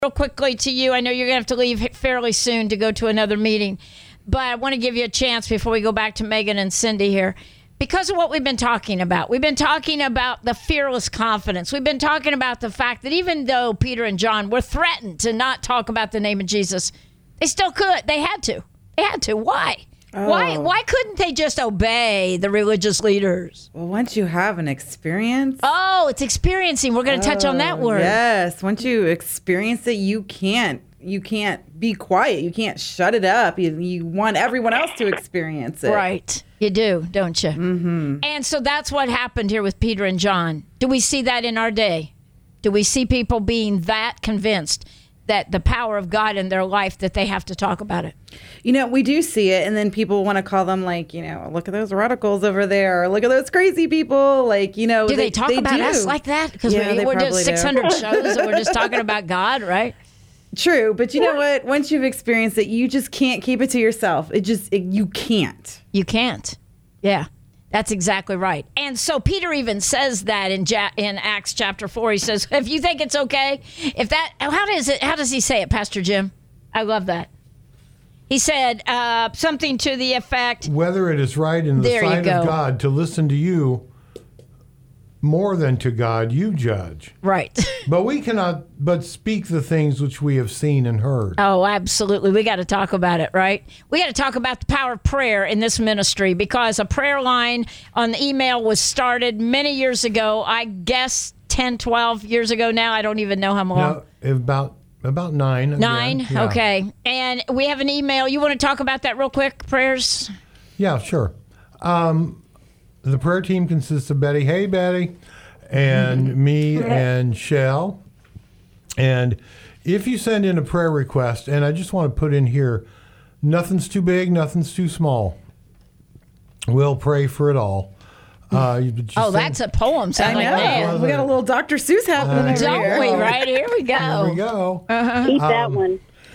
real quickly to you. I know you're going to have to leave fairly soon to go to another meeting, but I want to give you a chance before we go back to Megan and Cindy here. Because of what we've been talking about. We've been talking about the fearless confidence. We've been talking about the fact that even though Peter and John were threatened to not talk about the name of Jesus, they still could. They had to. They had to. Why? Oh. Why couldn't they just obey the religious leaders? Well, once you have an experience. Oh, it's experiencing. We're going to touch on that word. Yes. Once you experience it, you can't be quiet. You can't shut it up. You want everyone else to experience it. Right. You do, don't you? Mm-hmm. And so that's what happened here with Peter and John. Do we see that in our day? Do we see people being that convinced that the power of God in their life that they have to talk about it? We do see it, and then people want to call them look at those radicals over there, or look at those crazy people, Do they talk about us like that? Because we're just 600 shows and we're just talking about God, right? True, but you know what? Once you've experienced it, you just can't keep it to yourself. You can't. You can't. Yeah, that's exactly right. And so Peter even says that in Acts chapter 4. He says, if you think it's okay, how does he say it, Pastor Jim? I love that. He said something to the effect, whether it is right in the sight of God to listen to you more than to God, you judge. Right. But we cannot but speak the things which we have seen and heard. Oh, absolutely. We got to talk about it, right? We got to talk about the power of prayer in this ministry, because a prayer line on the email was started many years ago. I guess 10, 12 years ago now. I don't even know how long. No, about 9. 9? Yeah. Okay. And we have an email. You want to talk about that real quick, prayers? Yeah, sure. The prayer team consists of Betty. Hey, Betty. And me and Shell. And if you send in a prayer request, and I just want to put in here, nothing's too big, nothing's too small. We'll pray for it all. That's a poem. I know. We got a little Dr. Seuss happening over don't here. we? Right, here we go. Here we go. Keep that one.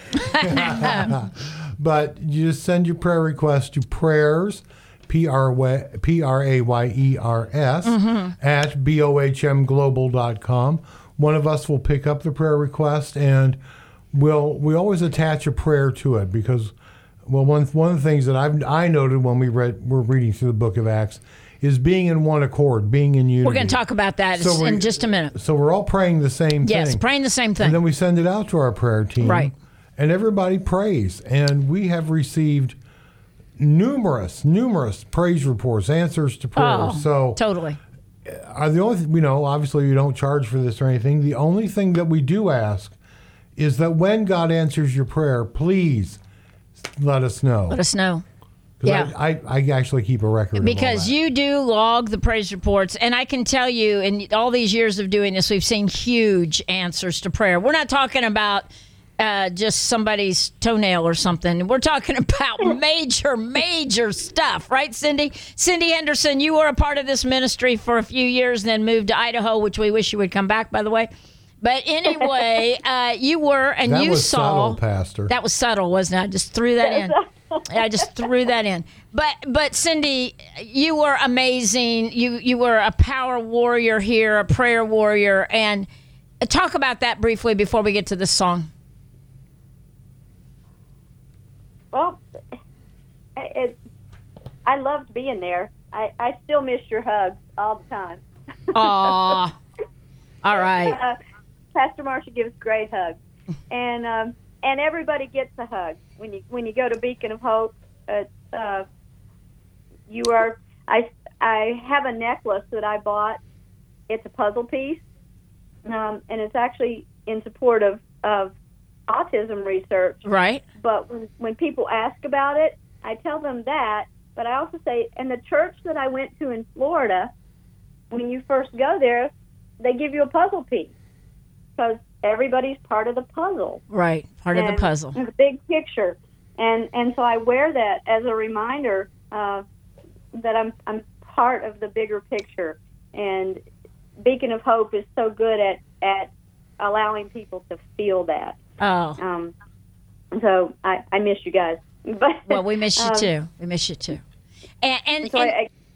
But you just send your prayer request to prayers, prayers, at bohmglobal.com. One of us will pick up the prayer request, and we always attach a prayer to it, because, one of the things that I noted when we're reading through the book of Acts is being in one accord, being in unity. We're going to talk about that in just a minute. So we're all praying the same thing. Yes, praying the same thing. And then we send it out to our prayer team. Right. And everybody prays. And we have received numerous praise reports, answers to prayers. Totally. The only obviously you don't charge for this or anything. The only thing that we do ask is that when God answers your prayer, please let us know. Let us know. Yeah. I actually keep a record because of all that. You do log the praise reports, and I can tell you, in all these years of doing this, we've seen huge answers to prayer. We're not talking about just somebody's toenail or something. We're talking about major stuff, right, Cindy? Cindy Henderson, you were a part of this ministry for a few years and then moved to Idaho, which we wish you would come back, by the way. But anyway, you were, and that you was saw. Subtle, Pastor. That was subtle, wasn't it? I just threw that in. I just threw that in. But Cindy, you were amazing. You were a power warrior here, a prayer warrior, and talk about that briefly before we get to this song. Well, I loved being there. I still miss your hugs all the time. Aw. All right. Pastor Marsha gives great hugs. And everybody gets a hug. When you go to Beacon of Hope, you are. I have a necklace that I bought. It's a puzzle piece, and it's actually in support of autism research. Right. But when people ask about it, I tell them that. But I also say, and the church that I went to in Florida, when you first go there, they give you a puzzle piece because everybody's part of the puzzle. Right, part of the puzzle. The big picture. And so I wear that as a reminder that I'm part of the bigger picture. And Beacon of Hope is so good at allowing people to feel that. Oh. So I miss you guys. But well, we miss you too. We miss you too. And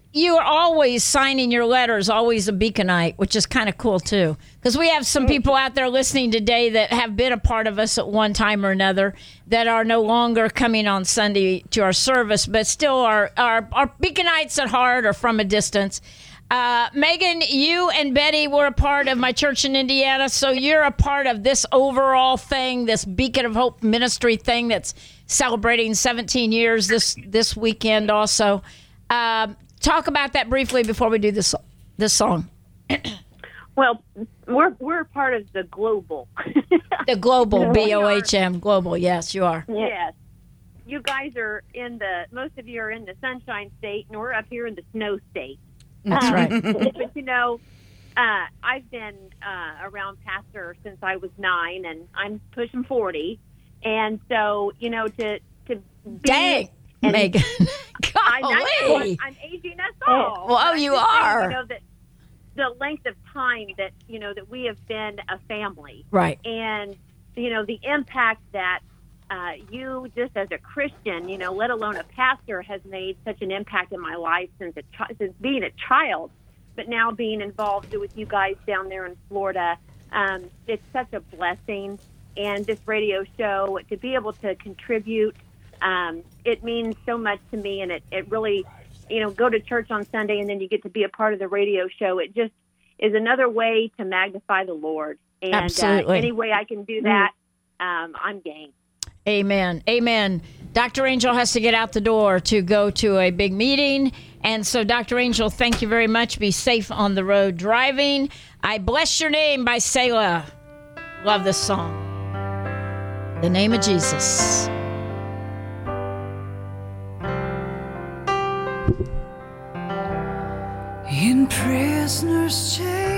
you are always signing your letters, always a Beaconite, which is kind of cool too. Because we have some people out there listening today that have been a part of us at one time or another that are no longer coming on Sunday to our service, but still are Beaconites at heart or from a distance. Megan, you and Betty were a part of my church in Indiana, so you're a part of this overall thing, this Beacon of Hope ministry thing that's celebrating 17 years this weekend also. Talk about that briefly before we do this song. Well, we're part of the global. The global, BOHM, global. Yes, you are. Yes. You guys are most of you are in the Sunshine State, and we're up here in the Snow State. That's right. But, I've been around Pastor since I was 9, and I'm pushing 40. And so, to be... Dang, Megan. Golly. I'm aging us all. Well, you are. Saying, that the length of time that, that we have been a family. Right. And, the impact that you, just as a Christian, let alone a pastor, has made such an impact in my life since being a child, but now being involved with you guys down there in Florida. It's such a blessing. And this radio show, to be able to contribute, it means so much to me. And it really, go to church on Sunday and then you get to be a part of the radio show. It just is another way to magnify the Lord. And absolutely. Any way I can do that, I'm game. Amen. Amen. Dr. Angel has to get out the door to go to a big meeting. And so, Dr. Angel, thank you very much. Be safe on the road driving. I Bless Your Name by Selah. Love this song. The name of Jesus. In prisoner's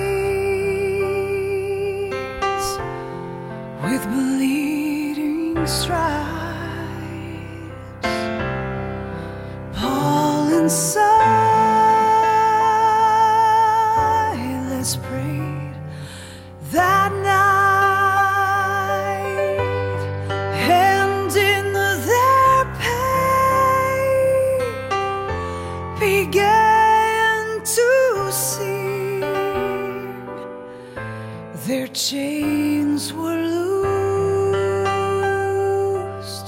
chains, with bleeding stripes, Paul and Silas prayed that night, and in their pain began to sing. Their chains were loosed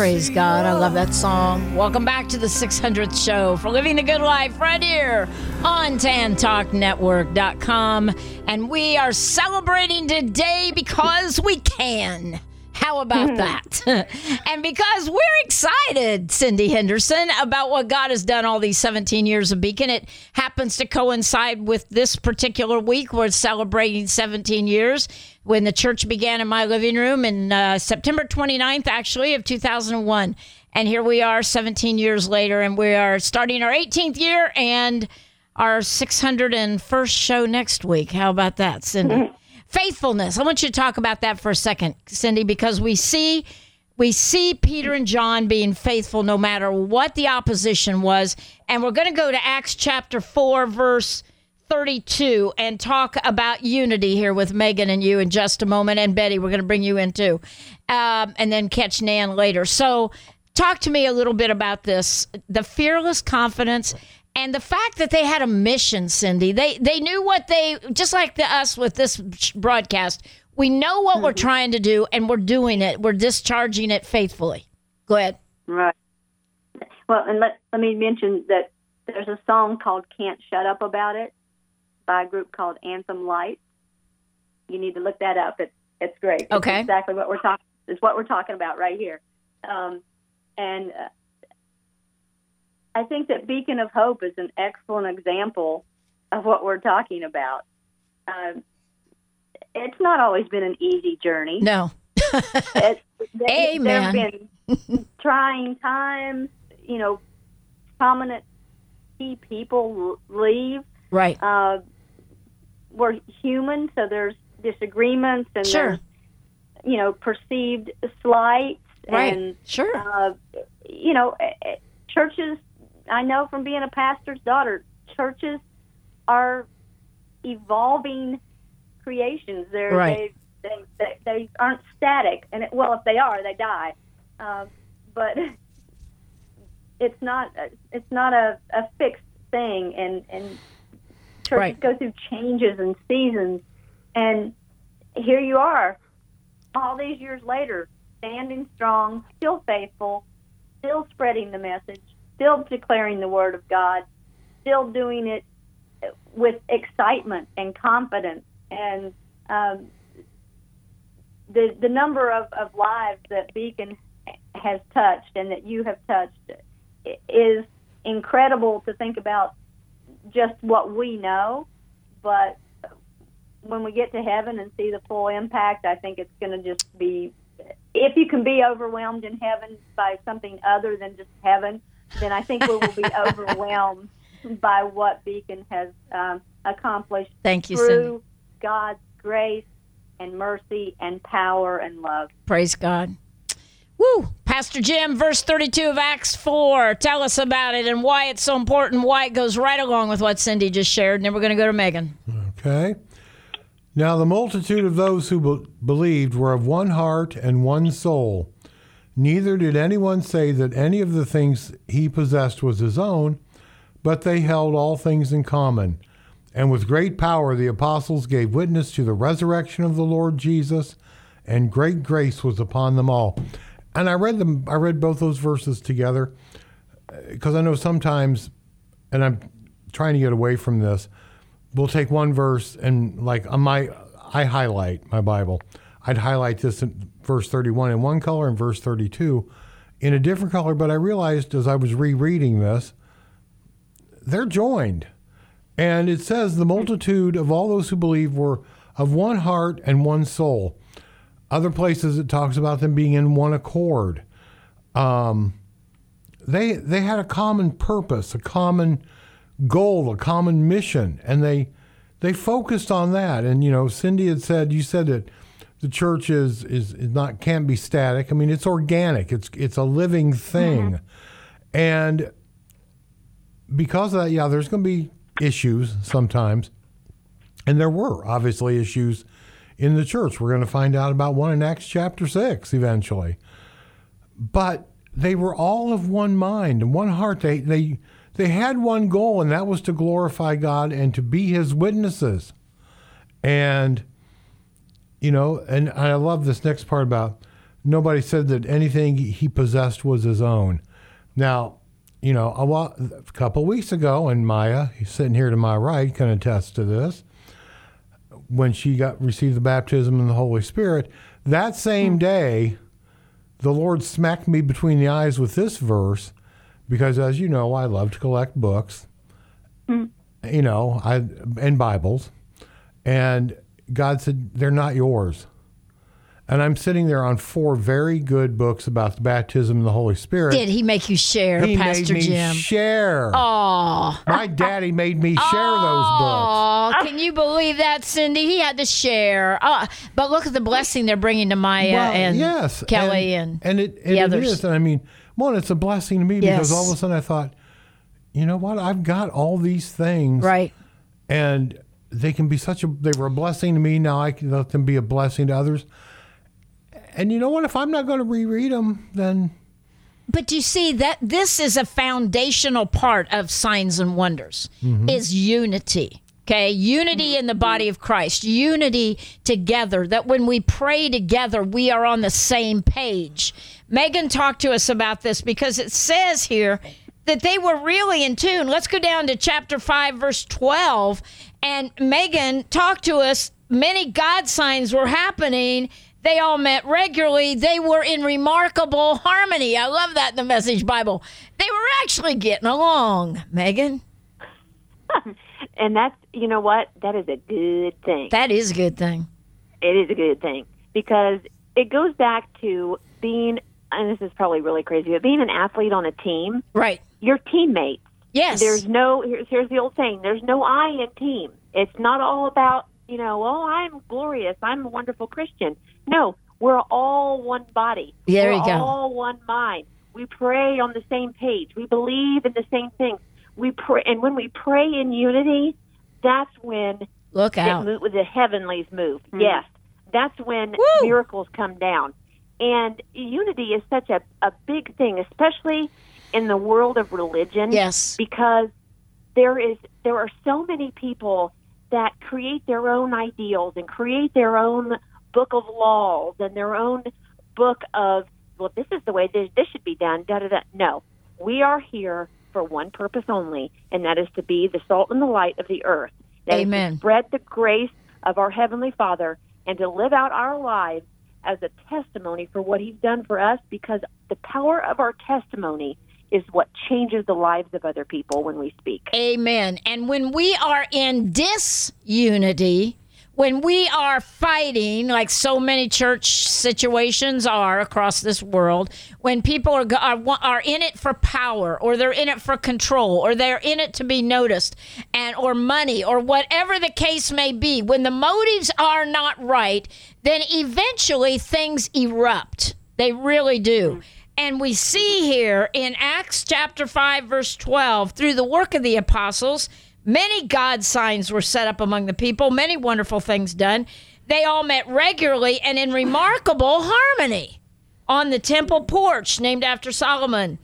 Praise God. I love that song. Welcome back to the 600th show for Living the Good Life right here on TanTalkNetwork.com. And we are celebrating today because we can. How about that? And because we're excited, Cindy Henderson, about what God has done all these 17 years of Beacon. It happens to coincide with this particular week. We're celebrating 17 years when the church began in my living room in September 29th, actually, of 2001. And here we are 17 years later, and we are starting our 18th year and our 601st show next week. How about that, Cindy? Faithfulness. I want you to talk about that for a second, Cindy, because we see Peter and John being faithful no matter what the opposition was. And we're going to go to Acts chapter 4, verse 32 and talk about unity here with Megan and you in just a moment. And Betty, we're going to bring you in too. And then catch Nan later. So talk to me a little bit about this, the fearless confidence and the fact that they had a mission, Cindy. They knew what they, just like us with this broadcast, we know what we're trying to do, and we're doing it. We're discharging it faithfully. Go ahead. Right. Well, and let me mention that there's a song called Can't Shut Up About It by a group called Anthem Light. You need to look that up. It's great. Okay. It's exactly what we're talking. It's what we're talking about right here. I think that Beacon of Hope is an excellent example of what we're talking about. It's not always been an easy journey. No. Amen. There have been trying times, prominent key people leave. Right. We're human, so there's disagreements and Sure. there's, perceived slights. Right. And, Sure. churches, I know from being a pastor's daughter, churches are evolving creations. Right. They aren't static, and if they are, they die. But it's not a fixed thing, and churches Right. go through changes and seasons. And here you are, all these years later, standing strong, still faithful, still spreading the message, still declaring the word of God, still doing it with excitement and confidence. And the number of lives that Beacon has touched and that you have touched is incredible to think about just what we know. But when we get to heaven and see the full impact, I think it's going to just be, if you can be overwhelmed in heaven by something other than just heaven, then I think we will be overwhelmed by what Beacon has accomplished. Thank you, through Cindy. God's grace and mercy and power and love. Praise God. Woo! Pastor Jim, verse 32 of Acts 4. Tell us about it and why it's so important, why it goes right along with what Cindy just shared. And then we're going to go to Megan. Okay. Now the multitude of those who believed were of one heart and one soul. Neither did anyone say that any of the things he possessed was his own, but they held all things in common. And with great power the apostles gave witness to the resurrection of the Lord Jesus, and great grace was upon them all. And I read both those verses together because I know sometimes, and I'm trying to get away from this, we'll take one verse and I highlight my Bible. I'd highlight this in verse 31 in one color and verse 32 in a different color, but I realized as I was rereading this, they're joined. And it says the multitude of all those who believe were of one heart and one soul. Other places it talks about them being in one accord. They had a common purpose, a common goal, a common mission, and they focused on that. And Cindy had said, you said that the church can't be static. I mean, it's organic. It's a living thing. Mm-hmm. And because of that, there's going to be issues sometimes. And there were obviously issues in the church. We're going to find out about one in Acts chapter 6 eventually. But they were all of one mind and one heart. They had one goal, and that was to glorify God and to be his witnesses. And, and I love this next part about nobody said that anything he possessed was his own. Now, a couple of weeks ago, and Maya, who's sitting here to my right, can attest to this, when she received the baptism in the Holy Spirit, that same day, the Lord smacked me between the eyes with this verse, because as you know, I love to collect books, and Bibles, and God said, they're not yours. And I'm sitting there on 4 very good books about the baptism in the Holy Spirit. Did he make you share, He Pastor made me Jim? share. Oh. My daddy made me share those books. Oh, can you believe that, Cindy? He had to share. But look at the blessing they're bringing to Maya and yes, Kelly and it the others. is. And I mean, one, it's a blessing to me because all of a sudden I thought, you know what? I've got all these things. Right. And they can be they were a blessing to me. Now I can let them be a blessing to others. And you know what? If I'm not going to reread them, then... But you see that this is a foundational part of signs and wonders, is unity. Okay, unity in the body of Christ, unity together, that when we pray together, we are on the same page. Megan talked to us about this because it says here that they were really in tune. Let's go down to chapter 5, verse 12. And Megan talked to us. Many God signs were happening. They all met regularly. They were in remarkable harmony. I love that in the Message Bible. They were actually getting along, Megan. And that's, you know what? That is a good thing. That is a good thing. It is a good thing because it goes back to being, and this is probably really crazy, but being an athlete on a team. Right. Your teammates. Yes. Here's the old saying, there's no I in team. It's not all about, I'm glorious, I'm a wonderful Christian. No, we're all one body. There you go. We're all one mind. We pray on the same page. We believe in the same things. We pray, and when we pray in unity, that's when the heavenlies move. Mm-hmm. Yes, that's when miracles come down. And unity is such a big thing, especially in the world of religion. Yes, because there are so many people that create their own ideals and create their own book of laws and their own book of, well, this is the way this should be done, da-da-da. No, we are here for one purpose only, and that is to be the salt and the light of the earth. That Amen. Is to spread the grace of our Heavenly Father and to live out our lives as a testimony for what He's done for us, because the power of our testimony is what changes the lives of other people when we speak. Amen. And when we are in disunity, when we are fighting, like so many church situations are across this world, when people are in it for power, or they're in it for control, or they're in it to be noticed, or money, or whatever the case may be, when the motives are not right, then eventually things erupt. They really do. And we see here in Acts chapter 5, verse 12, through the work of the apostles, many God signs were set up among the people, many wonderful things done. They all met regularly and in remarkable harmony on the temple porch named after Solomon.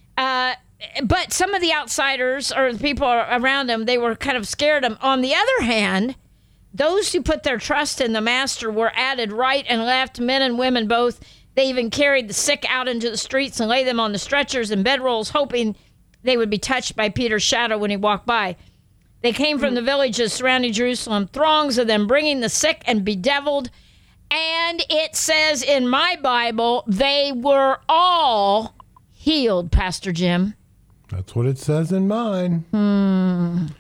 But some of the outsiders, or the people around them, they were kind of scared of them. On the other hand, those who put their trust in the Master were added right and left, men and women both. They even carried the sick out into the streets and laid them on the stretchers and bedrolls, hoping they would be touched by Peter's shadow when he walked by. They came from the villages surrounding Jerusalem, throngs of them bringing the sick and bedeviled. And it says in my Bible, they were all healed, Pastor Jim. That's what it says in mine. And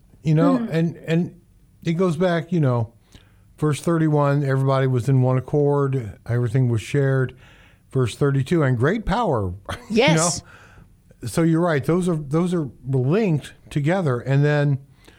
it goes back, verse 31, everybody was in one accord, everything was shared. Verse 32, and great power. Yes. So you're right. Those are linked together, and then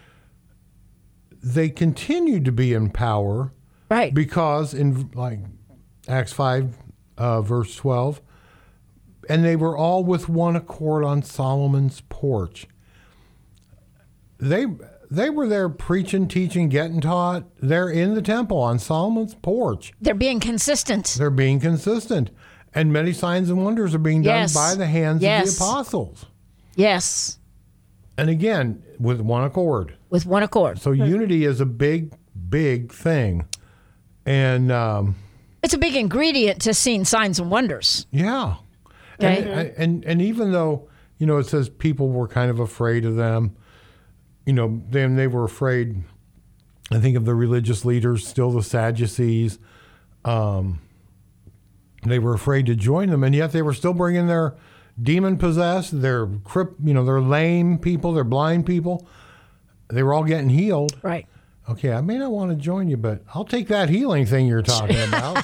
they continue to be in power, right? Because in like Acts 5, verse 12, and they were all with one accord on Solomon's porch. They were there preaching, teaching, getting taught. They're in the temple on Solomon's porch. They're being consistent. And many signs and wonders are being done by the hands of the apostles. Yes. And again, with one accord. So unity is a big, big thing. And It's a big ingredient to seeing signs and wonders. Yeah. Right. And even though, it says people were kind of afraid of them, then they were afraid, I think, of the religious leaders, still the Sadducees. They were afraid to join them, and yet they were still bringing their demon-possessed, their their lame people, their blind people. They were all getting healed. Right. Okay, I may not want to join you, but I'll take that healing thing you're talking about.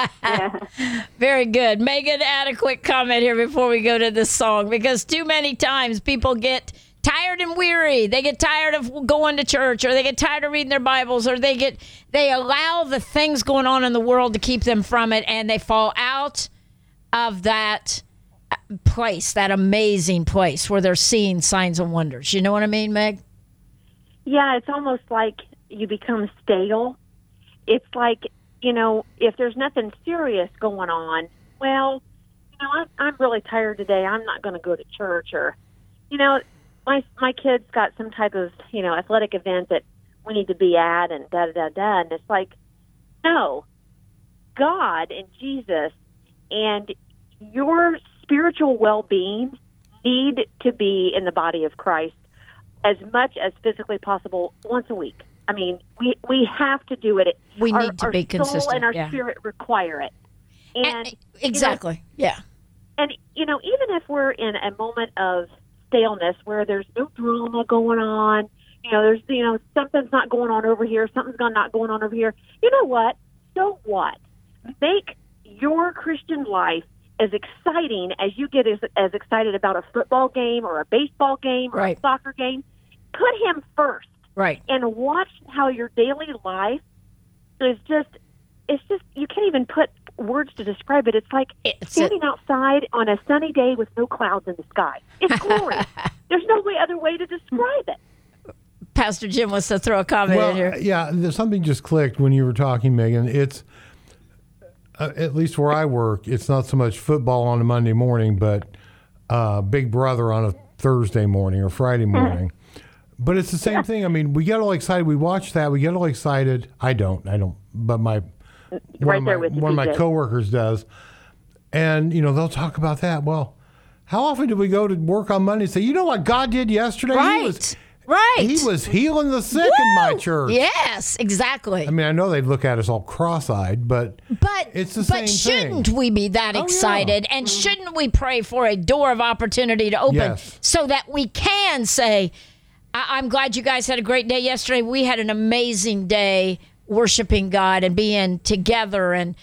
Very good. Megan, add a quick comment here before we go to this song, because too many times people get tired and weary. They get tired of going to church, or they get tired of reading their Bibles, or they allow the things going on in the world to keep them from it, and they fall out of that place, that amazing place where they're seeing signs and wonders. You know what I mean, Meg? Yeah, it's almost like you become stale. It's like, if there's nothing serious going on, well, I'm really tired today. I'm not going to go to church, or, my kids got some type of, athletic event that we need to be at, and da-da-da-da. And it's like, no, God and Jesus and your spiritual well-being need to be in the body of Christ as much as physically possible once a week. I mean, we have to do it. We need to be consistent. Our soul and our spirit require it. And exactly. Yeah. And, even if we're in a moment of staleness where there's no drama going on, there's, something's not going on over here, something's not going on over here. You know what? So what? Make your Christian life as exciting as you get as excited about a football game or a baseball game or a soccer game. Put him first. Right. And watch how your daily life is just, you can't even put words to describe it. It's like standing outside on a sunny day with no clouds in the sky. It's glorious. There's no other way to describe it. Pastor Jim wants to throw a comment in here. Yeah, there's something just clicked when you were talking, Megan. It's, at least where I work, it's not so much football on a Monday morning, but Big Brother on a Thursday morning or Friday morning. But it's the same thing. I mean, we get all excited. We watch that. We get all excited. I don't. But one of my coworkers does. And, they'll talk about that. Well, how often do we go to work on Monday and say, you know what God did yesterday? Right. He was healing the sick in my church. Yes, exactly. I mean, I know they'd look at us all cross-eyed, but it's the same thing. But shouldn't we be that excited? Yeah. And shouldn't we pray for a door of opportunity to open so that we can say, I'm glad you guys had a great day yesterday. We had an amazing day worshiping God and being together. And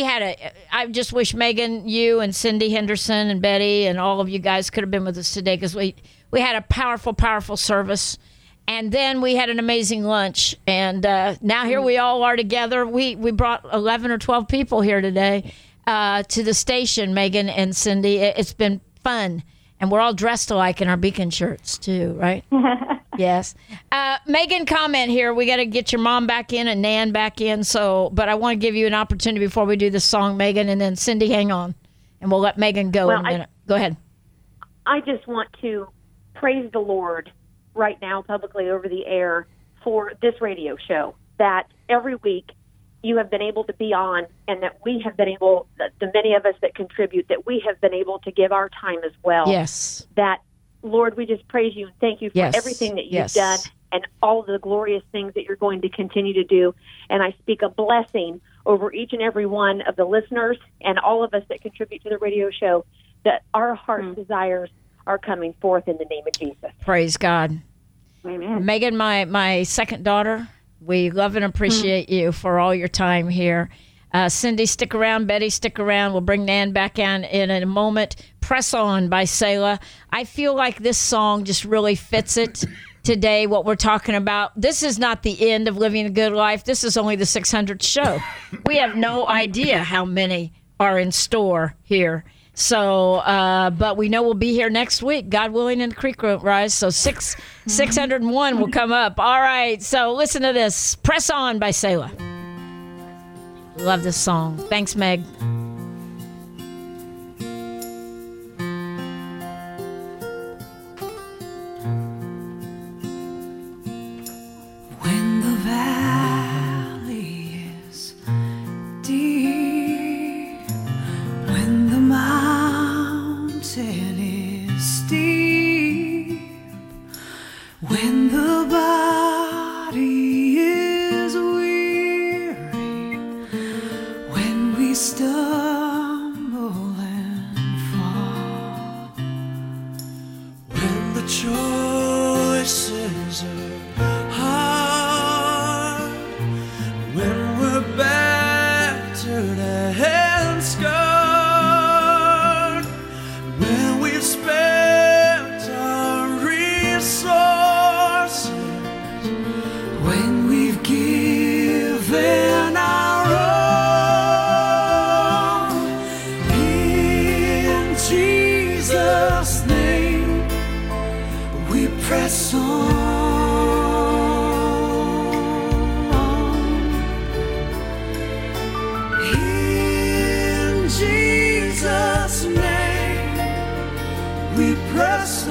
I just wish Megan, you and Cindy Henderson and Betty and all of you guys could have been with us today, because we had a powerful, powerful service. And then we had an amazing lunch. And now here we all are together. We brought 11 or 12 people here today to the station, Megan and Cindy. It's been fun. And we're all dressed alike in our Beacon shirts, too, right? Yes. Megan, comment here. We got to get your mom back in and Nan back in. But I want to give you an opportunity before we do this song, Megan. And then Cindy, hang on. And we'll let Megan go in a minute. Go ahead. I just want to praise the Lord right now publicly over the air for this radio show that every week you have been able to be on, and that we have been able, the many of us that contribute, that we have been able to give our time as well. Yes. That, Lord, we just praise you and thank you for everything that you've done and all the glorious things that you're going to continue to do. And I speak a blessing over each and every one of the listeners and all of us that contribute to the radio show, that our heart's desires are coming forth in the name of Jesus. Praise God. Amen. Megan, my second daughter, we love and appreciate you for all your time here. Cindy, stick around. Betty, stick around. We'll bring Nan back in a moment. Press On by Selah. I feel like this song just really fits it today, what we're talking about. This is not the end of Living a Good Life. This is only the 600th show. We have no idea how many are in store here. So, but we know we'll be here next week, God willing, and the creek won't rise. So 601 will come up. All right. So listen to this. Press On by Selah. Love this song. Thanks, Meg. When the valley is deep choices are hard when we're battered and scarred, when we've spent our resources, when we've given our all. In Jesus' name we press on. In Jesus' name we press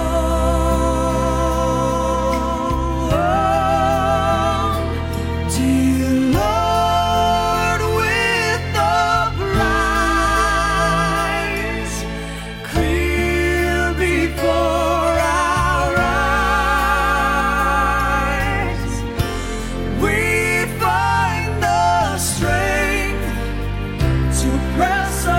on. Dear Lord, with the prize clear before our eyes, we find the strength to press on.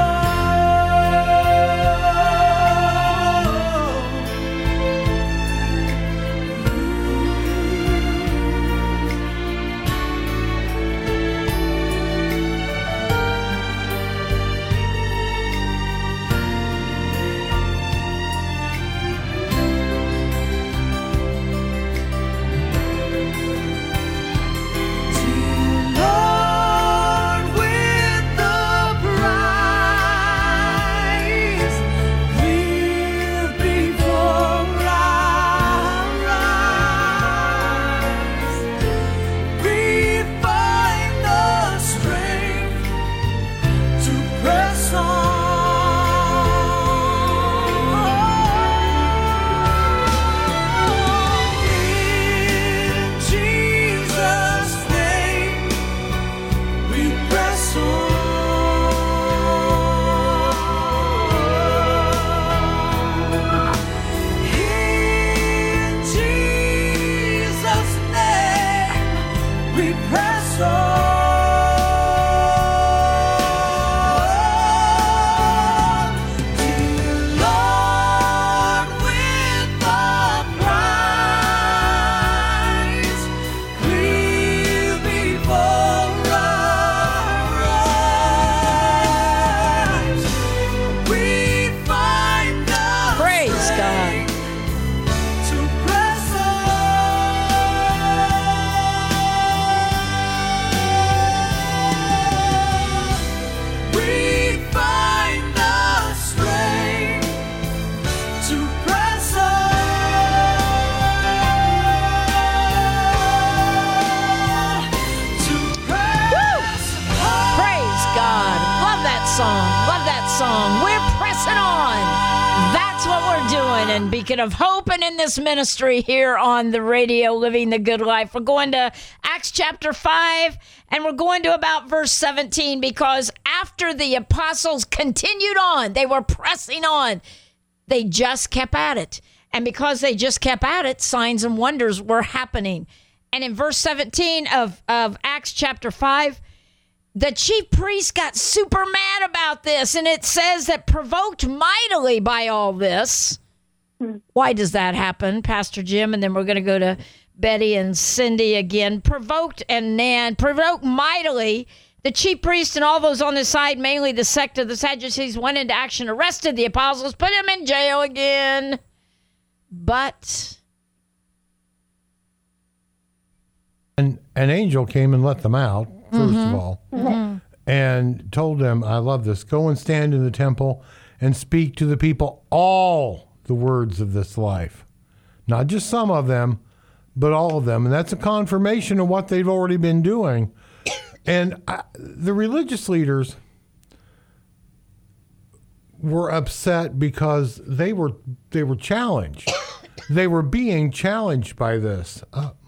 Lord, with the prize clear before our eyes, we find the strength to press on. In Jesus' name we press on. In Jesus' name we press on. Dear Lord, with the prize clear before our eyes, we find the Praise God. strength to press on. We find the strength to press on. To press on. Praise God. Love that song. Love that song. We're pressing on. That's what we're doing in Beacon of Hope and in this ministry here on the radio, Living the Good Life. We're going to Acts chapter 5, and we're going to about verse 17, because after the apostles continued on, they were pressing on. They just kept at it. And because they just kept at it, signs and wonders were happening. And in verse 17 of Acts chapter 5, the chief priest got super mad about this, and it says that provoked mightily by all this. Why does that happen, Pastor Jim? And then we're going to go to Betty and Cindy again. Provoked mightily. The chief priest and all those on the side, mainly the sect of the Sadducees, went into action, arrested the apostles, put them in jail again. But And an angel came and let them out, first of all, and told them, I love this, go and stand in the temple and speak to the people all the words of this life. Not just some of them, but all of them. And that's a confirmation of what they've already been doing. And the religious leaders were upset because they were challenged. They were being challenged by this.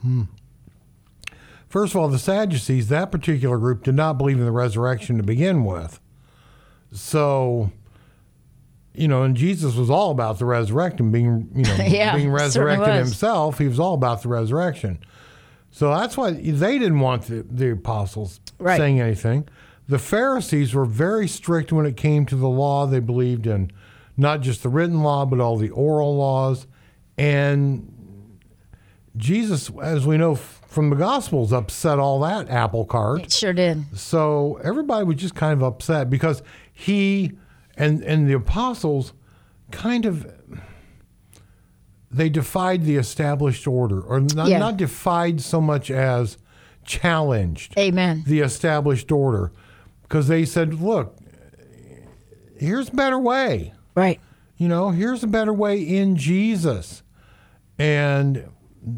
First of all, the Sadducees, that particular group, did not believe in the resurrection to begin with. So, and Jesus was all about the resurrection, being resurrected himself. He was all about the resurrection. So that's why they didn't want the apostles saying anything. The Pharisees were very strict when it came to the law. They believed in not just the written law, but all the oral laws. And Jesus, as we know from the Gospels, upset all that apple cart. It sure did. So everybody was just kind of upset because he and the apostles kind of, they defied the established order, or not defied so much as challenged Amen. the established order, because they said, look, here's a better way. Right. Here's a better way in Jesus. And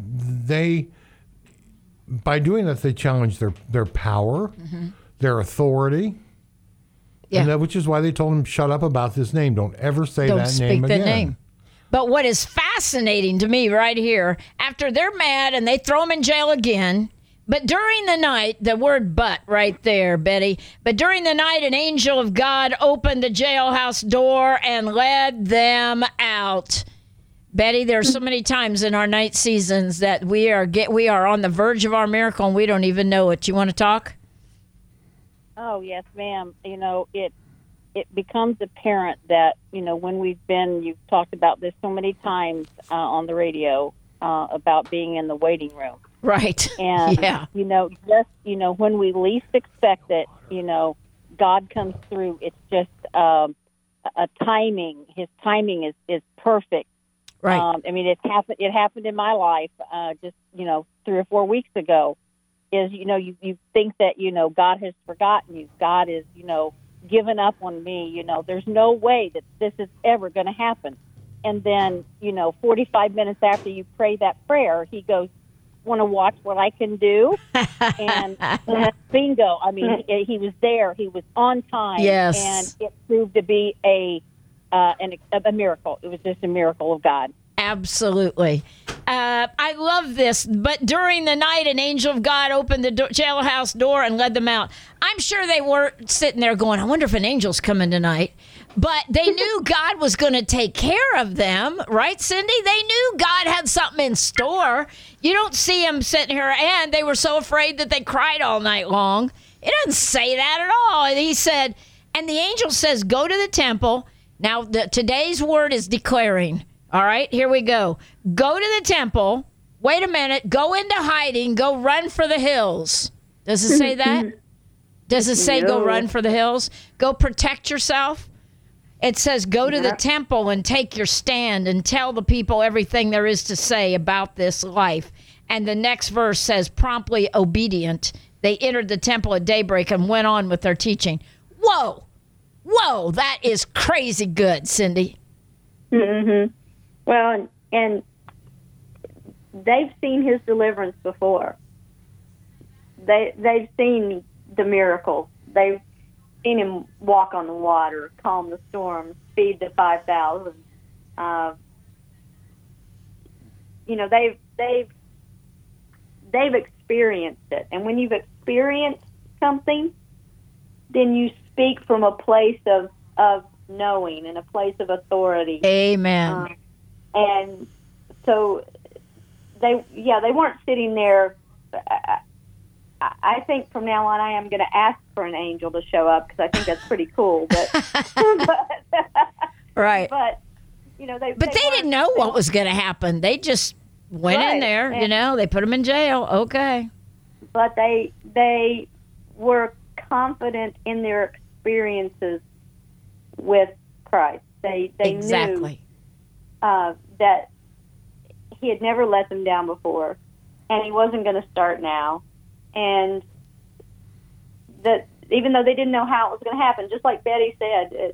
by doing that, they challenged their power, their authority. Yeah. And which is why they told him, shut up about this name. Don't ever say Don't that speak name the again. name. But what is fascinating to me right here, after they're mad and they throw him in jail again, but during the night, the word but right there, Betty, but during the night, an angel of God opened the jailhouse door and led them out. Betty, there are so many times in our night seasons that we are on the verge of our miracle and we don't even know it. You want to talk? Oh, yes, ma'am. It becomes apparent that, when you've talked about this so many times on the radio about being in the waiting room. Right. And, yeah. When we least expect it, God comes through. It's just a timing. His timing is perfect. Right. It happened in my life just, 3 or 4 weeks ago. You think that, God has forgotten you. God is, given up on me. There's no way that this is ever going to happen. And then, 45 minutes after you pray that prayer, he goes, want to watch what I can do? And bingo. He was there. He was on time. Yes. And it proved to be a miracle. It was just a miracle of God. Absolutely. I love this. But during the night, an angel of God opened the jailhouse door and led them out. I'm sure they weren't sitting there going, I wonder if an angel's coming tonight. But they knew God was going to take care of them. Right, Cindy? They knew God had something in store. You don't see them sitting here, and they were so afraid that they cried all night long. It doesn't say that at all. And he said, and the angel says, go to the temple. Now, today's word is declaring. All right, here we go. Go to the temple. Wait a minute. Go into hiding. Go run for the hills. Does it say that? Does it say go run for the hills? Go protect yourself? It says go to the temple and take your stand and tell the people everything there is to say about this life. And the next verse says promptly obedient. They entered the temple at daybreak and went on with their teaching. Whoa. Whoa, that is crazy good, Cindy. Mm-hmm. Well, and they've seen his deliverance before. They've seen the miracles. They've seen him walk on the water, calm the storm, feed the 5,000. They've experienced it, and when you've experienced something, then you speak from a place of knowing and a place of authority. Amen. And so they weren't sitting there. I think from now on I am going to ask for an angel to show up because I think that's pretty cool. But right. But they didn't know what was going to happen. They just went in there. And, they put them in jail. Okay. But they were confident in their experiences with Christ. They exactly. knew that he had never let them down before, and he wasn't going to start now. And that even though they didn't know how it was going to happen, just like Betty said,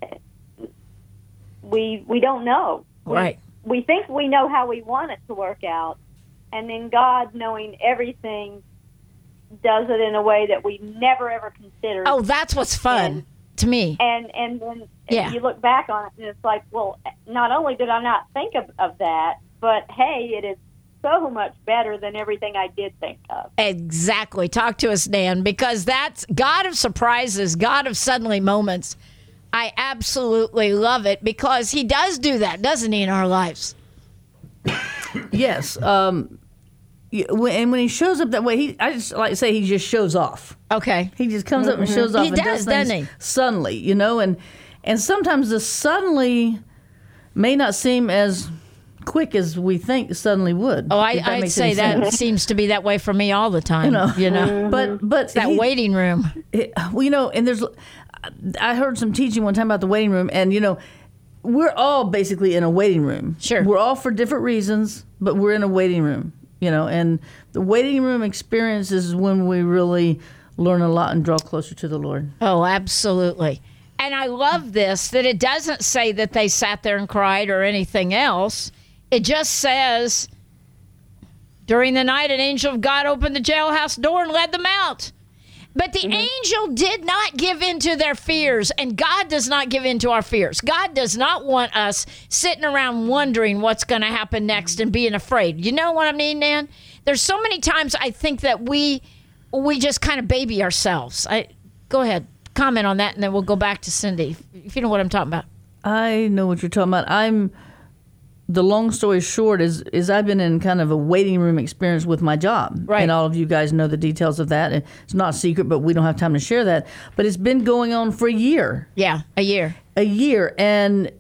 we don't know. Right. We think we know how we want it to work out, and then God, knowing everything, does it in a way that we never ever considered. Oh, that's what's fun to me. And then you look back on it, and it's like, well, not only did I not think of that, but hey, it is so much better than everything I did think of. Exactly. Talk to us, Dan, because that's God of surprises, God of suddenly moments. I absolutely love it because he does do that, doesn't he, in our lives? Yes. And when he shows up that way, I just like to say he just shows off. Okay. He just comes up and shows off. He and does, things doesn't he? Suddenly, and sometimes the suddenly may not seem as quick as we think suddenly would. Oh, if that I'd makes say any that sense. seems to be that way for me all the time. You know, But that waiting room. Well, and I heard some teaching one time about the waiting room, and we're all basically in a waiting room. Sure. We're all for different reasons, but we're in a waiting room, and the waiting room experience is when we really learn a lot and draw closer to the Lord. Oh, absolutely. And I love this, that it doesn't say that they sat there and cried or anything else. It just says, during the night, an angel of God opened the jailhouse door and led them out. But the angel did not give in to their fears, and God does not give in to our fears. God does not want us sitting around wondering what's going to happen next and being afraid. You know what I mean, Nan? There's so many times I think that we just kind of baby ourselves. Go ahead, comment on that, and then we'll go back to Cindy, if you know what I'm talking about. I know what you're talking about. The long story short is I've been in kind of a waiting room experience with my job. Right. And all of you guys know the details of that. It's not a secret, but we don't have time to share that. But it's been going on for a year. Yeah, a year. A year. And,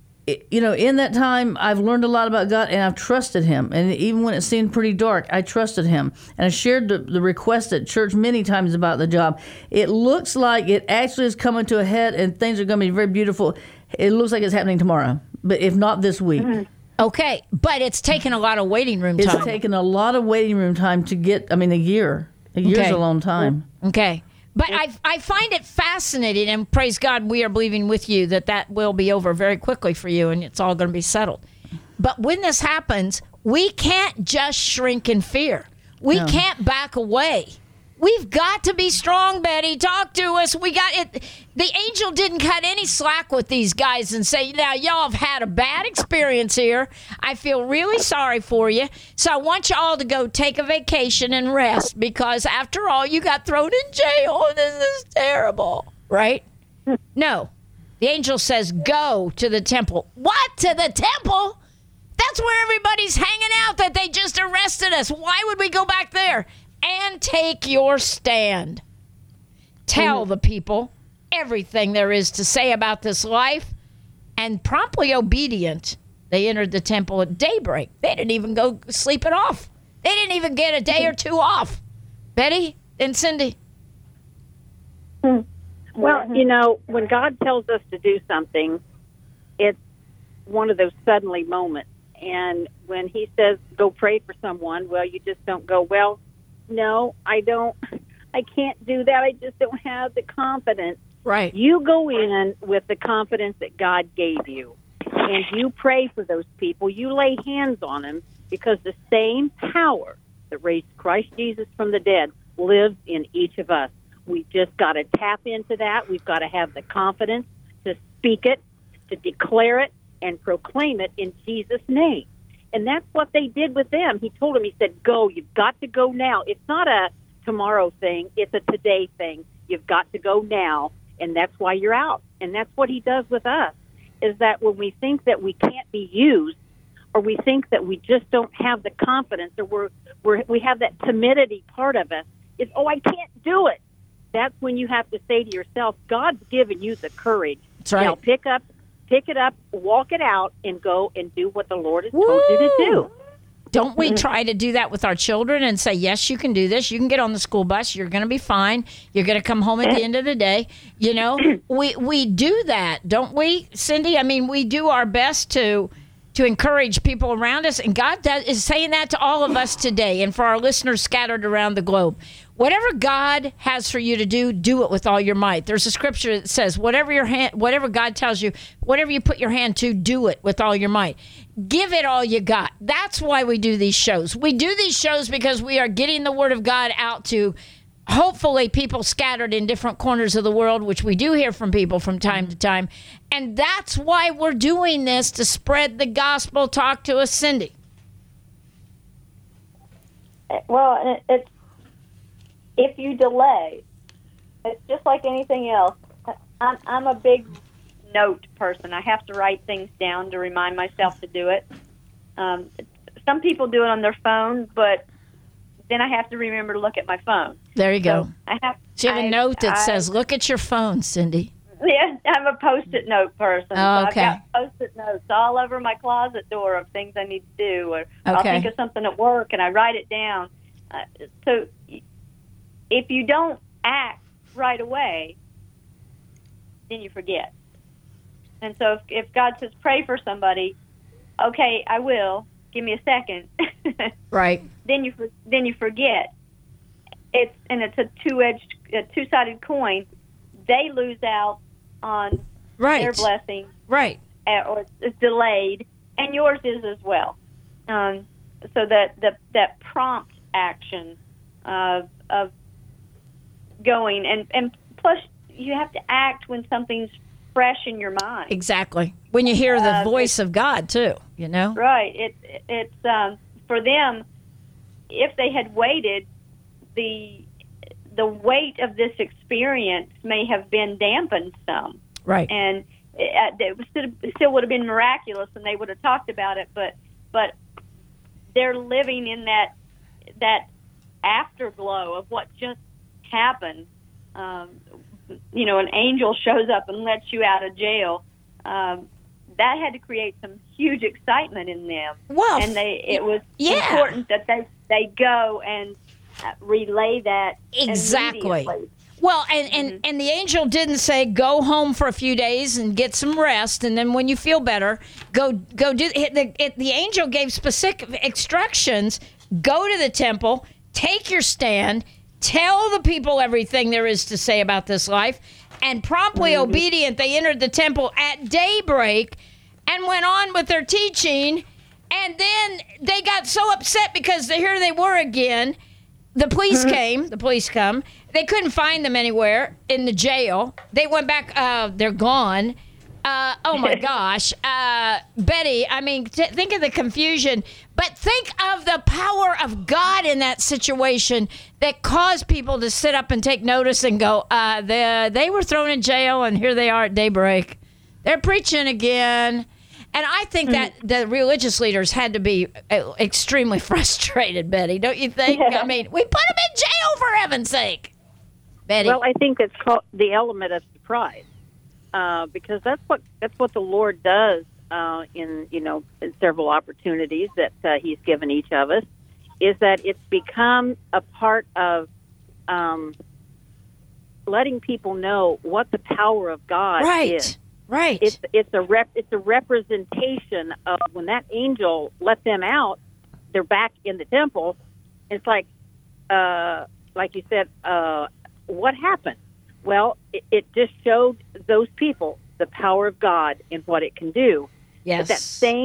in that time, I've learned a lot about God, and I've trusted him. And even when it seemed pretty dark, I trusted him. And I shared the request at church many times about the job. It looks like it actually is coming to a head, and things are going to be very beautiful. It looks like it's happening tomorrow, but if not this week. Okay, but it's taken a lot of waiting room time. It's taken a lot of waiting room time to get, a year. A year's Okay. a long time. Okay. But I find it fascinating, and praise God, we are believing with you that will be over very quickly for you, and it's all going to be settled. But when this happens, we can't just shrink in fear. We can't back away. We've got to be strong, Betty. Talk to us. We got it. The angel didn't cut any slack with these guys and say, now, y'all have had a bad experience here. I feel really sorry for you. So I want you all to go take a vacation and rest because, after all, you got thrown in jail and this is terrible. Right? No. The angel says, go to the temple. What? To the temple? That's where everybody's hanging out that they just arrested us. Why would we go back there? And take your stand. Tell the people everything there is to say about this life. And promptly obedient, they entered the temple at daybreak. They didn't even go sleep it off. They didn't even get a day or two off. Betty and Cindy. Well, when God tells us to do something, it's one of those suddenly moments. And when he says, go pray for someone, well, you just don't go, well, no, I don't. I can't do that. I just don't have the confidence. Right. You go in with the confidence that God gave you, and you pray for those people. You lay hands on them because the same power that raised Christ Jesus from the dead lives in each of us. We've just got to tap into that. We've got to have the confidence to speak it, to declare it, and proclaim it in Jesus' name. And that's what they did with them. He told them, he said, go. You've got to go now. It's not a tomorrow thing. It's a today thing. You've got to go now, and that's why you're out. And that's what he does with us, is that when we think that we can't be used, or we think that we just don't have the confidence, or we have that timidity part of us, is, oh, I can't do it. That's when you have to say to yourself, God's given you the courage. That's right. Now pick it up, walk it out, and go and do what the Lord has told you to do. Don't we try to do that with our children and say, yes, you can do this. You can get on the school bus. You're going to be fine. You're going to come home at the end of the day. We do that, don't we, Cindy? I mean, we do our best to encourage people around us. And God is saying that to all of us today and for our listeners scattered around the globe. Whatever God has for you to do it with all your might. There's a scripture that says, whatever God tells you, whatever you put your hand to, do it with all your might. Give it all you got. That's why we do these shows. We do these shows because we are getting the word of God out to hopefully people scattered in different corners of the world, which we do hear from people from time to time. And that's why we're doing this, to spread the gospel. Talk to us, Cindy. Well, it's if you delay, it's just like anything else. I'm a big note person. I have to write things down to remind myself to do it. Some people do it on their phone, but then I have to remember to look at my phone. There you go. So I have a note that says, look at your phone, Cindy. Yeah, I'm a Post-it note person. Oh, So okay. I've got Post-it notes all over my closet door of things I need to do, or I'll Okay. think of something at work and I write it down. So if you don't act right away, then you forget. And so if God says pray for somebody, okay, I will. Give me a second. Right. Then you forget. It's a two-sided coin. They lose out on Right. their blessing, Right. or it's delayed, and yours is as well. So that prompt action of going, and plus you have to act when something's fresh in your mind. Exactly. When you hear the voice of God, too, you know? Right. It's for them. If they had waited, the weight of this experience may have been dampened some, Right. and it still would have been miraculous, and they would have talked about it. But they're living in that afterglow of what just happened. An angel shows up and lets you out of jail. That had to create some huge excitement in them. Well, and it was yeah. important that they go and relay that Exactly. immediately. Well, and the angel didn't say go home for a few days and get some rest, and then when you feel better, go do. The angel gave specific instructions: go to the temple, take your stand, tell the people everything there is to say about this life, and promptly obedient, they entered the temple at daybreak and went on with their teaching. And then they got so upset because here they were again. The police came. The police come. They couldn't find them anywhere in the jail. They went back. They're gone. Oh, my gosh. Betty, I mean, think of the confusion. But think of the power of God in that situation that caused people to sit up and take notice and go, they were thrown in jail, and here they are at daybreak. They're preaching again. And I think that the religious leaders had to be extremely frustrated, Betty, don't you think? I mean, we put them in jail, for heaven's sake. Betty. Well, I think it's called the element of surprise, because that's what the Lord does in several opportunities that He's given each of us, is that it's become a part of letting people know what the power of God is. Right. It's a representation of when that angel let them out. They're back in the temple. It's like you said, what happened? Well, it just showed those people the power of God and what it can do. Yes. But that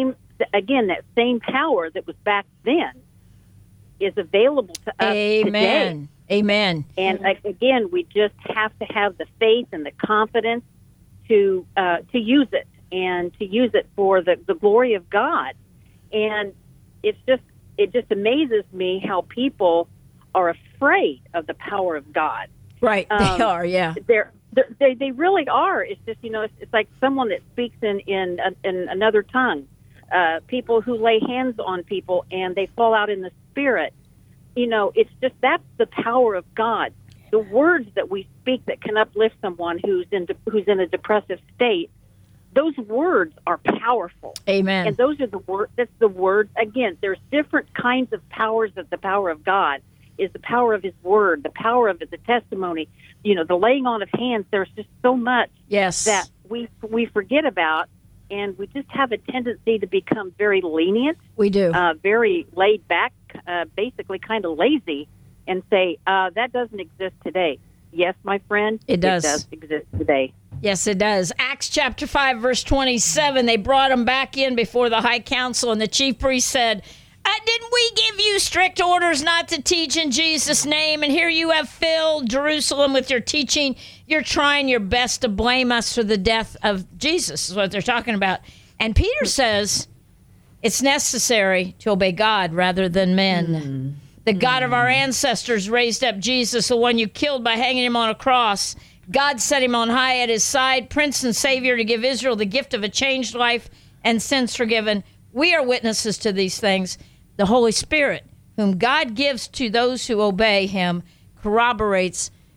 same power that was back then is available to us today. Amen. And again, we just have to have the faith and the confidence to use it, and to use it for the glory of God. And it just amazes me how people are afraid of the power of God. Right, they are, yeah. They really are. It's just, it's like someone that speaks in another tongue. People who lay hands on people and they fall out in the spirit. It's just, that's the power of God. The words that we speak that can uplift someone who's in a depressive state, those words are powerful. Amen. And those are the words. That's the words. Again, there's different kinds of powers. Of the power of God is the power of His word, the power of the testimony. The laying on of hands. There's just so much that we forget about, and we just have a tendency to become very lenient. We do. Very laid back, basically kind of lazy. And say, that doesn't exist today. Yes, my friend, it does. It does exist today. Yes, it does. Acts chapter 5, verse 27, they brought him back in before the high council, and the chief priest said, didn't we give you strict orders not to teach in Jesus' name? And here you have filled Jerusalem with your teaching. You're trying your best to blame us for the death of Jesus, is what they're talking about. And Peter says, it's necessary to obey God rather than men. The God of our ancestors raised up Jesus, the one you killed by hanging him on a cross. God set him on high at his side, Prince and Savior, to give Israel the gift of a changed life and sins forgiven. We are witnesses to these things. The Holy Spirit, whom God gives to those who obey him, corroborates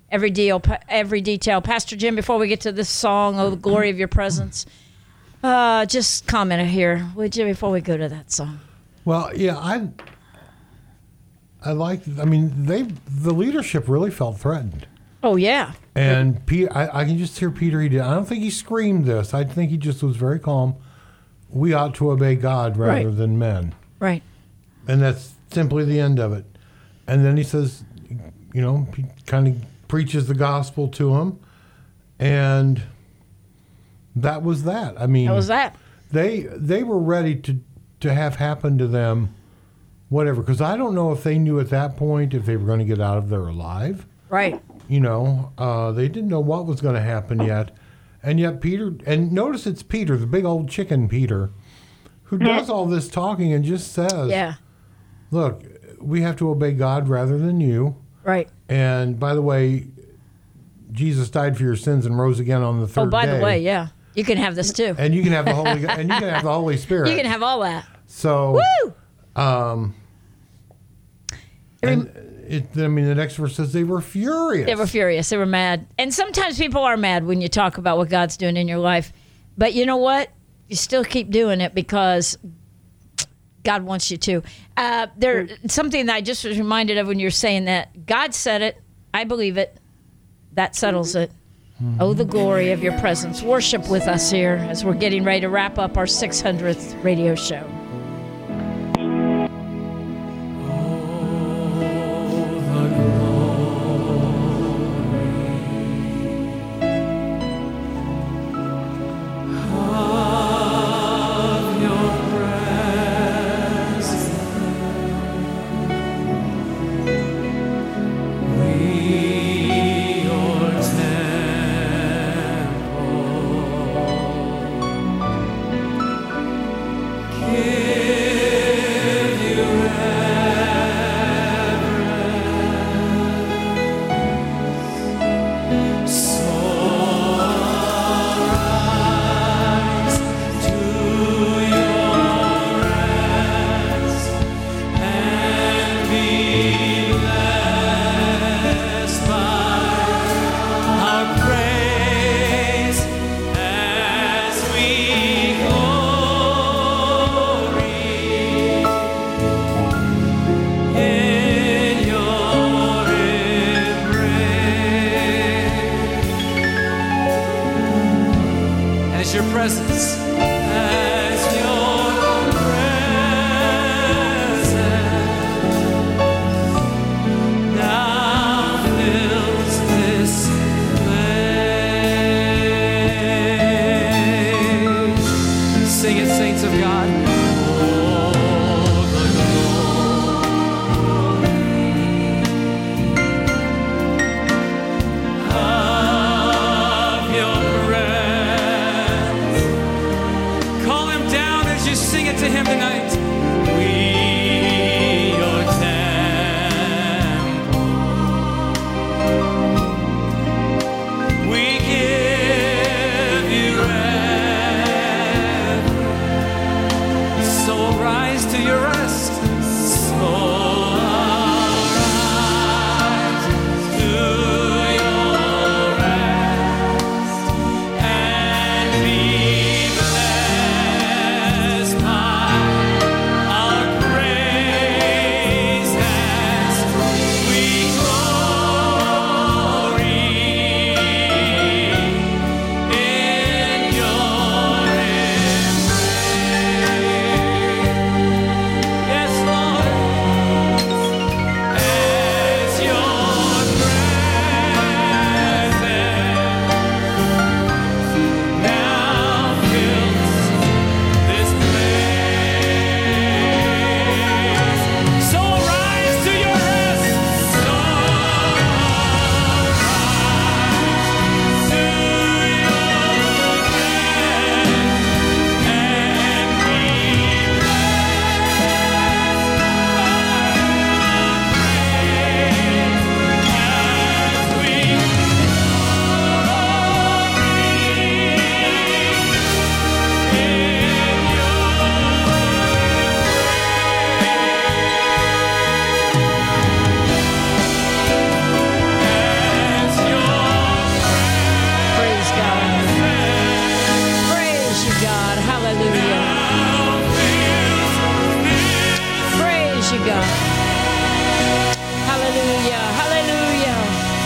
every detail. Pastor Jim, before we get to this song, "Oh, the Glory of Your Presence," just comment here, would you, before we go to that song? Well, yeah, I like. I mean, the leadership really felt threatened. Oh yeah. And Peter, I can just hear Peter. I don't think he screamed this. I think he just was very calm. We ought to obey God rather than men. Right. And that's simply the end of it. And then he says, he kind of preaches the gospel to him, and that was that. I mean, that was that. They were ready to have happen to them, whatever. Because I don't know if they knew at that point if they were going to get out of there alive. Right. They didn't know what was going to happen yet. And yet Peter, and notice it's Peter, the big old chicken Peter, who does all this talking and just says, yeah, look, we have to obey God rather than you. Right. And by the way, Jesus died for your sins and rose again on the third day. Oh, by the way, yeah. You can have this too. And you can have the Holy Spirit. You can have all that. So, woo! The next verse says they were furious. They were furious. They were mad. And sometimes people are mad when you talk about what God's doing in your life. But you know what? You still keep doing it because God wants you to. Something that I just was reminded of when you're saying that. God said it. I believe it. That settles it. Mm-hmm. Oh, the glory of your presence. Worship with us here as we're getting ready to wrap up our 600th radio show. Yeah. God. Hallelujah. Hallelujah.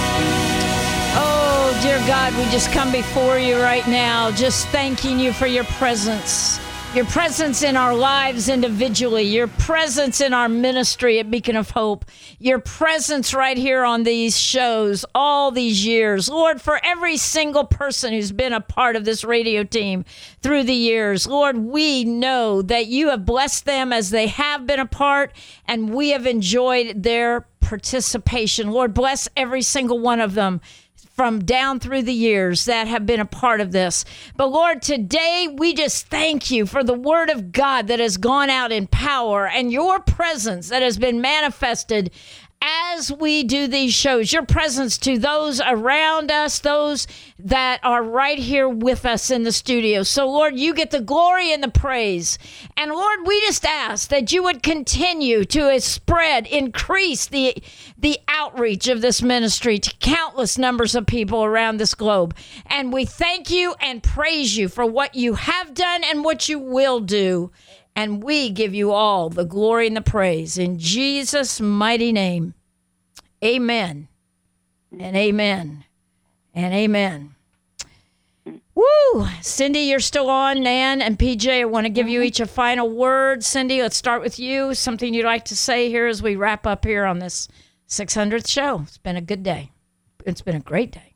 Oh, dear God, we just come before you right now, just thanking you for your presence. Your presence in our lives individually, your presence in our ministry at Beacon of Hope, your presence right here on these shows all these years. Lord, for every single person who's been a part of this radio team through the years, Lord, we know that you have blessed them as they have been a part, and we have enjoyed their participation. Lord, bless every single one of them from down through the years that have been a part of this. But Lord, today we just thank you for the word of God that has gone out in power and your presence that has been manifested as we do these shows, your presence to those around us, those that are right here with us in the studio. So, Lord, you get the glory and the praise. And, Lord, we just ask that you would continue to spread, increase the outreach of this ministry to countless numbers of people around this globe. And we thank you and praise you for what you have done and what you will do. And we give you all the glory and the praise in Jesus' mighty name. Amen and amen and amen. Woo! Cindy, you're still on. Nan and PJ, I want to give you each a final word. Cindy, let's start with you. Something you'd like to say here as we wrap up here on this 600th show. It's been a good day. It's been a great day.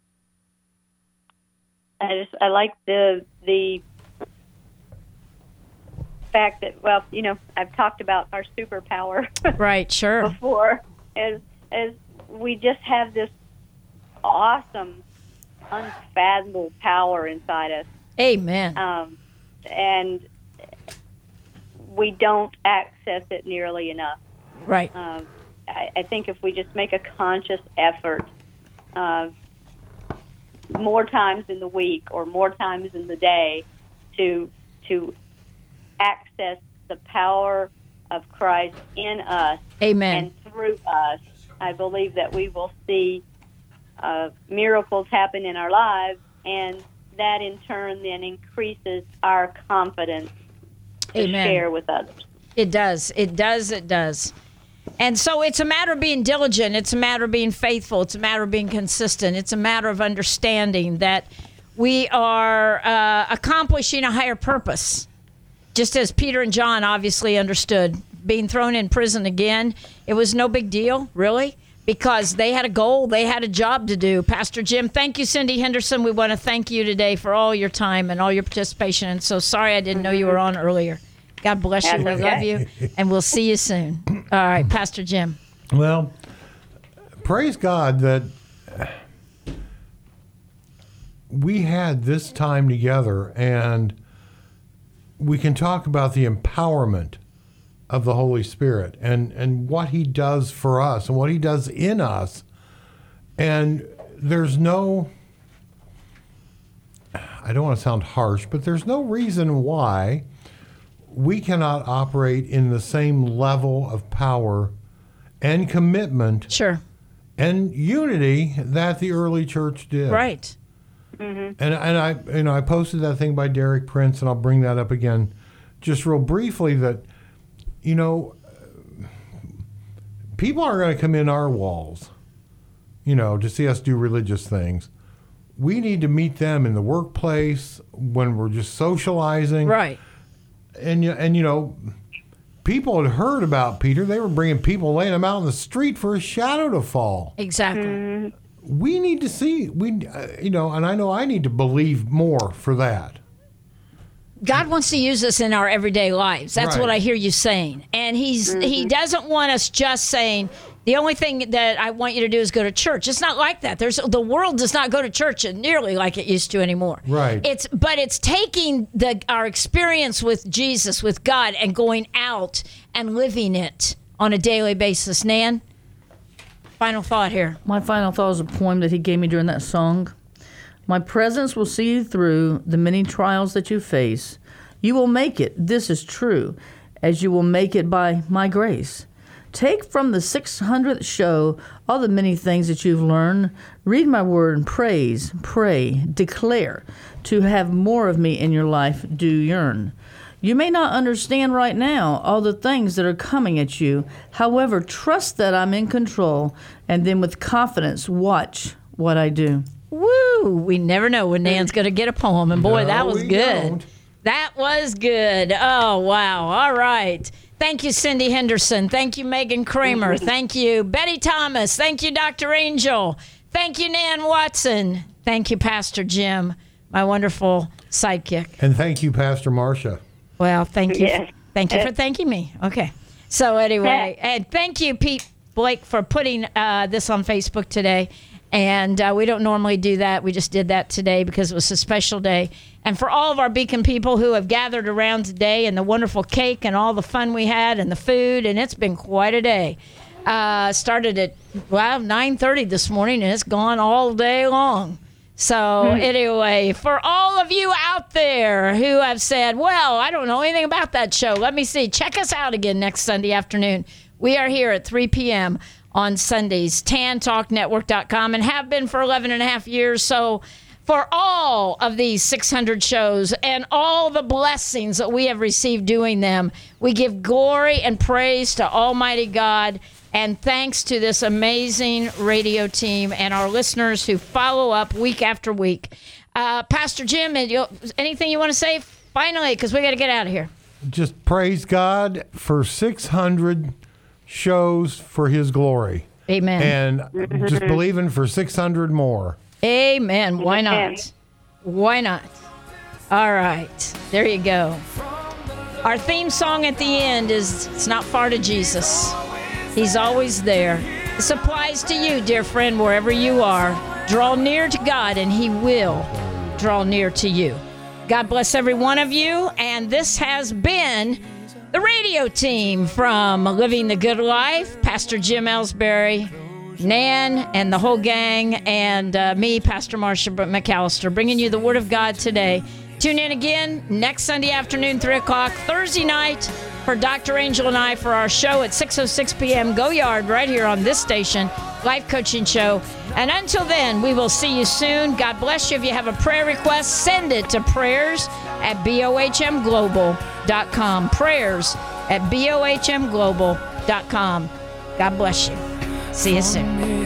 I like the fact that, well, you know, I've talked about our superpower right, sure, before, as we just have this awesome, unfathomable power inside us. Amen. And we don't access it nearly enough. Right. I think if we just make a conscious effort, more times in the week or more times in the day, to access the power of Christ in us, amen, and through us, I believe that we will see miracles happen in our lives, and that in turn then increases our confidence to amen, share with others. It does. It does. It does. And so it's a matter of being diligent. It's a matter of being faithful. It's a matter of being consistent. It's a matter of understanding that we are accomplishing a higher purpose. Just as Peter and John obviously understood, being thrown in prison again, it was no big deal, really, because they had a goal, they had a job to do. Pastor Jim, thank you, Cindy Henderson. We want to thank you today for all your time and all your participation. And so sorry I didn't know you were on earlier. God bless you. We love you, and we'll see you soon. All right, Pastor Jim. Well, praise God that we had this time together, and we can talk about the empowerment of the Holy Spirit and what he does for us and what he does in us. And there's no, I don't want to sound harsh, but there's no reason why we cannot operate in the same level of power and commitment, sure, and unity that the early church did. Right. Mm-hmm. And I posted that thing by Derek Prince, and I'll bring that up again just real briefly, that, you know, people aren't going to come in our walls, you know, to see us do religious things. We need to meet them in the workplace when we're just socializing. Right. And you know, people had heard about Peter. They were bringing people, laying them out in the street for a shadow to fall. Exactly. Mm-hmm. We need to see, you know, and I know I need to believe more for that. God wants to use us in our everyday lives. That's Right. what I hear you saying. And he doesn't want us just saying, the only thing that I want you to do is go to church. It's not like that. The world does not go to church nearly like it used to anymore. Right. But it's taking our experience with Jesus, with God, and going out and living it on a daily basis. Nan, final thought here. My final thought is a poem that he gave me during that song. My presence will see you through the many trials that you face. You will make it, this is true, as you will make it by my grace. Take from the 600th show all the many things that you've learned. Read my word and pray, declare. To have more of me in your life, do yearn. You may not understand right now all the things that are coming at you. However, trust that I'm in control, and then with confidence, watch what I do. Woo! We never know when Nan's going to get a poem, and boy, No, that was we good. don't. That was good. Oh, wow. All right. Thank you, Cindy Henderson. Thank you, Megan Kramer. Thank you, Betty Thomas. Thank you, Dr. Angel. Thank you, Nan Watson. Thank you, Pastor Jim, my wonderful sidekick. And thank you, Pastor Marcia. Well, thank you. Yes. Thank you for thanking me. Okay. So anyway, and thank you, Pete Blake, for putting this on Facebook today. And we don't normally do that. We just did that today because it was a special day. And for all of our Beacon people who have gathered around today, and the wonderful cake and all the fun we had and the food, and it's been quite a day. Started at 9:30 this morning, and it's gone all day long. So anyway, for all of you out there who have said, well, I don't know anything about that show, let me see. Check us out again next Sunday afternoon. We are here at 3 p.m. on Sundays, tantalknetwork.com, and have been for 11 and a half years. So for all of these 600 shows and all the blessings that we have received doing them, we give glory and praise to Almighty God. And thanks to this amazing radio team and our listeners who follow up week after week. Pastor Jim, anything you want to say finally? Because we got to get out of here. Just praise God for 600 shows for His glory. Amen. And just believing for 600 more. Amen. Why Amen. not? Why not? All right. There you go. Our theme song at the end is It's Not Far to Jesus. He's always there. This applies to you, dear friend, wherever you are. Draw near to God, and He will draw near to you. God bless every one of you. And this has been the radio team from Living the Good Life, Pastor Jim Ellsbury, Nan, and the whole gang, and me, Pastor Marcia McAllister, bringing you the Word of God today. Tune in again next Sunday afternoon, 3 o'clock, Thursday night, for Dr. Angel and I for our show at 6:06 p.m. Go Yard, right here on this station, Life Coaching Show. And until then, we will see you soon. God bless you. If you have a prayer request, send it to prayers@bohmglobal.com. Prayers@bohmglobal.com. God bless you. See you soon.